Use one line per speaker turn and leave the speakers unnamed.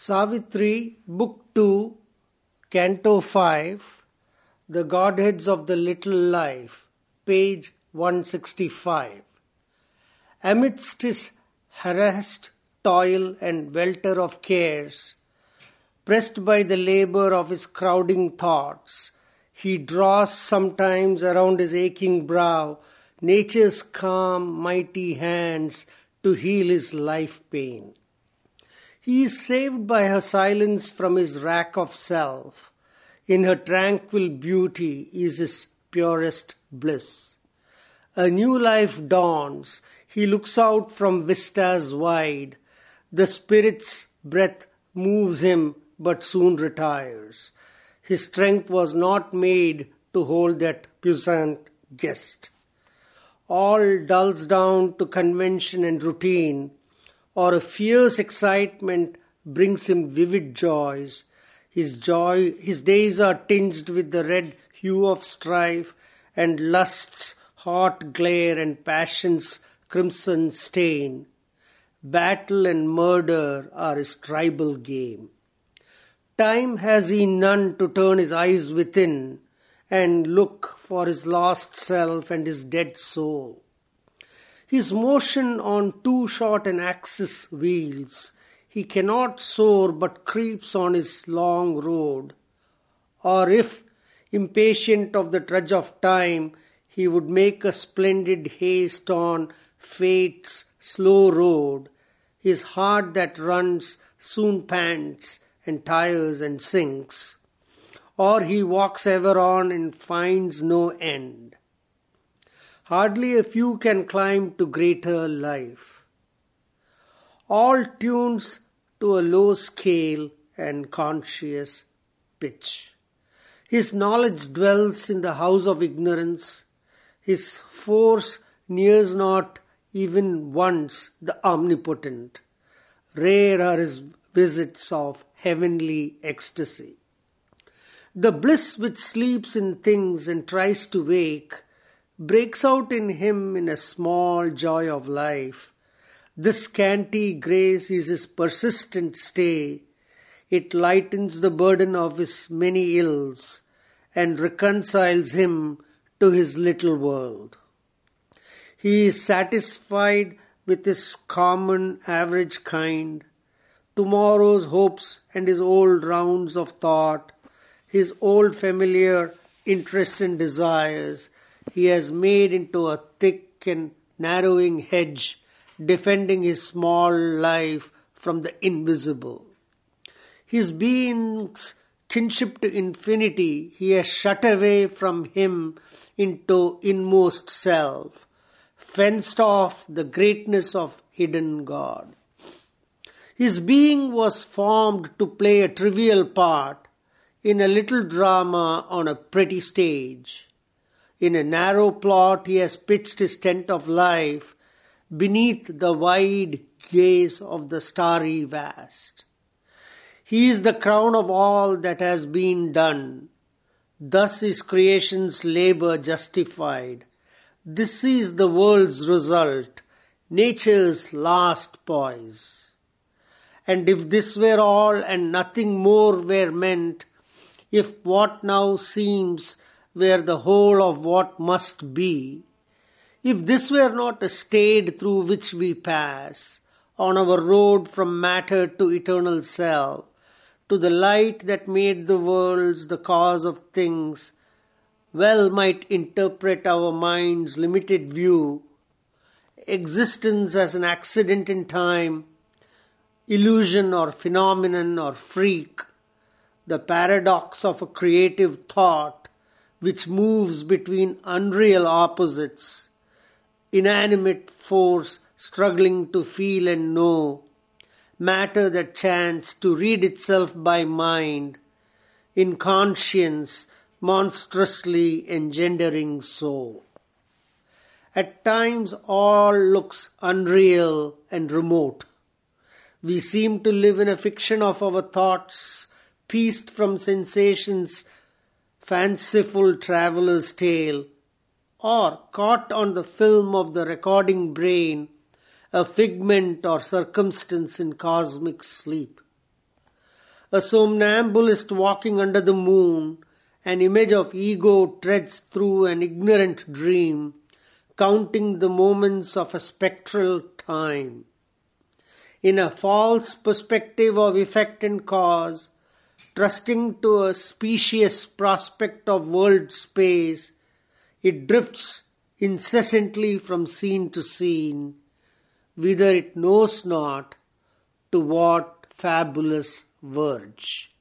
Savitri, Book 2, Canto 5, The Godheads of the Little Life, page 165. Amidst his harassed toil and welter of cares, pressed by the labor of his crowding thoughts, he draws sometimes around his aching brow nature's calm, mighty hands to heal his life pain. He is saved by her silence from his rack of self. In her tranquil beauty is his purest bliss. A new life dawns. He looks out from vistas wide. The Spirit's breath moves him but soon retires. His strength was not made to hold that puissant guest. All dulls down to convention and routine, or a fierce excitement brings him vivid joys. His days are tinged with the red hue of strife, and lust's hot glare and passion's crimson stain. Battle and murder are his tribal game. Time has he none to turn his eyes within and look for his lost self and his dead soul. His motion on too short an axis wheels. He cannot soar but creeps on his long road. Or if, impatient of the trudge of time, he would make a splendid haste on fate's slow road, his heart that runs soon pants and tires and sinks. Or he walks ever on and finds no end. Hardly a few can climb to greater life. All tunes to a low scale and conscious pitch. His knowledge dwells in the house of ignorance. His force nears not even once the omnipotent. Rare are his visits of heavenly ecstasy. The bliss which sleeps in things and tries to wake breaks out in him in a small joy of life. This scanty grace is his persistent stay. It lightens the burden of his many ills and reconciles him to his little world. He is satisfied with his common average kind, tomorrow's hopes and his old rounds of thought, his old familiar interests and desires, he has made into a thick and narrowing hedge, defending his small life from the invisible. His being's kinship to infinity he has shut away from him into inmost self, fenced off the greatness of hidden God. His being was formed to play a trivial part in a little drama on a pretty stage. In a narrow plot he has pitched his tent of life beneath the wide gaze of the starry vast. He is the crown of all that has been done. Thus is creation's labor justified. This is the world's result, nature's last poise. And if this were all and nothing more were meant, if what now seems were the whole of what must be, if this were not a stage through which we pass, on our road from matter to eternal self, to the light that made the worlds the cause of things, well might interpret our mind's limited view, existence as an accident in time, illusion or phenomenon or freak, the paradox of a creative thought which moves between unreal opposites, inanimate force struggling to feel and know, matter that chants to read itself by mind, inconscience monstrously engendering soul. At times all looks unreal and remote. We seem to live in a fiction of our thoughts, pieced from sensations' fanciful traveller's tale, or caught on the film of the recording brain, a figment or circumstance in cosmic sleep. A somnambulist walking under the moon, an image of ego treads through an ignorant dream, counting the moments of a spectral time. In a false perspective of effect and cause, trusting to a specious prospect of world space, it drifts incessantly from scene to scene, whither it knows not, to what fabulous verge.